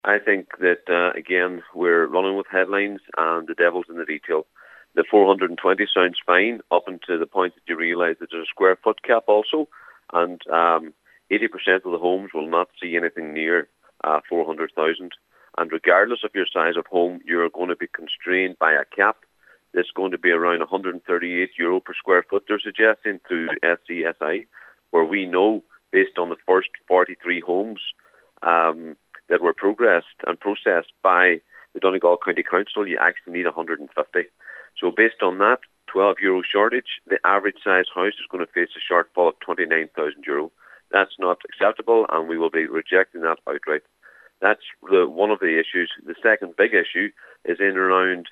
I think that, again, we're running with headlines and the devil's in the detail. The 420 sounds fine up until the point that you realise that there's a square foot cap also, and 80% of the homes will not see anything near 400,000. And regardless of your size of home, you're going to be constrained by a cap that's going to be around €138 per square foot, they're suggesting, through SCSI, where we know, based on the first 43 homes that were progressed and processed by the Donegal County Council, you actually need 150. So based on that €12 shortage, the average size house is going to face a shortfall of €29,000. That's not acceptable, and we will be rejecting that outright. That's one of the issues. The second big issue is in around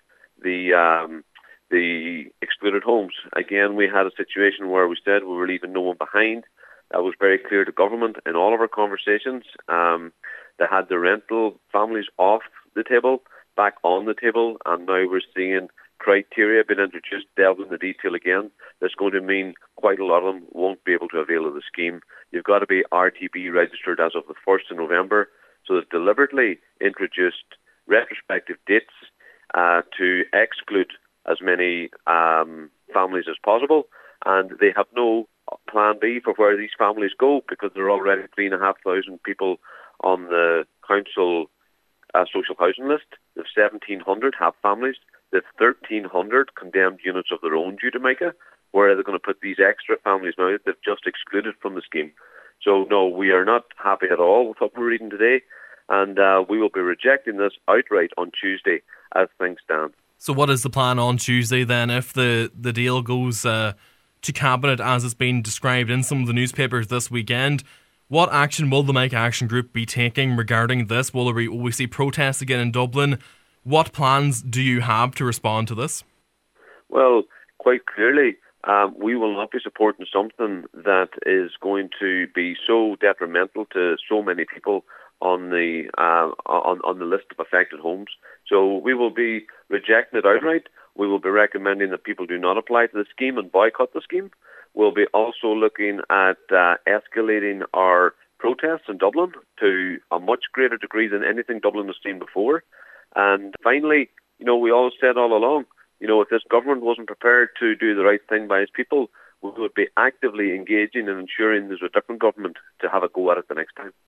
the excluded homes. Again, we had a situation where we said we were leaving no one behind. That was very clear to government in all of our conversations. They had the rental families off the table, back on the table, and now we're seeing criteria being introduced, delved in the detail again. That's going to mean quite a lot of them won't be able to avail of the scheme. You've got to be RTB registered as of the 1st of November. So they've deliberately introduced retrospective dates to exclude as many families as possible, and they have no plan B for where these families go, because there are already 3,500 people on the council social housing list. There's 1,700 have families. There's 1,300 condemned units of their own due to Micah. Where are they going to put these extra families now that they've just excluded from the scheme? So no, we are not happy at all with what we're reading today, and we will be rejecting this outright on Tuesday as things stand. So what is the plan on Tuesday then, if the deal goes to Cabinet as it's been described in some of the newspapers this weekend? What action will the Micah Action Group be taking regarding this? Will we see protests again in Dublin? What plans do you have to respond to this? Well, quite clearly, we will not be supporting something that is going to be so detrimental to so many people on the list of affected homes. So we will be rejecting it outright. We will be recommending that people do not apply to the scheme and boycott the scheme. We'll be also looking at escalating our protests in Dublin to a much greater degree than anything Dublin has seen before. And finally, we all said all along, if this government wasn't prepared to do the right thing by its people, we would be actively engaging and ensuring there's a different government to have a go at it the next time.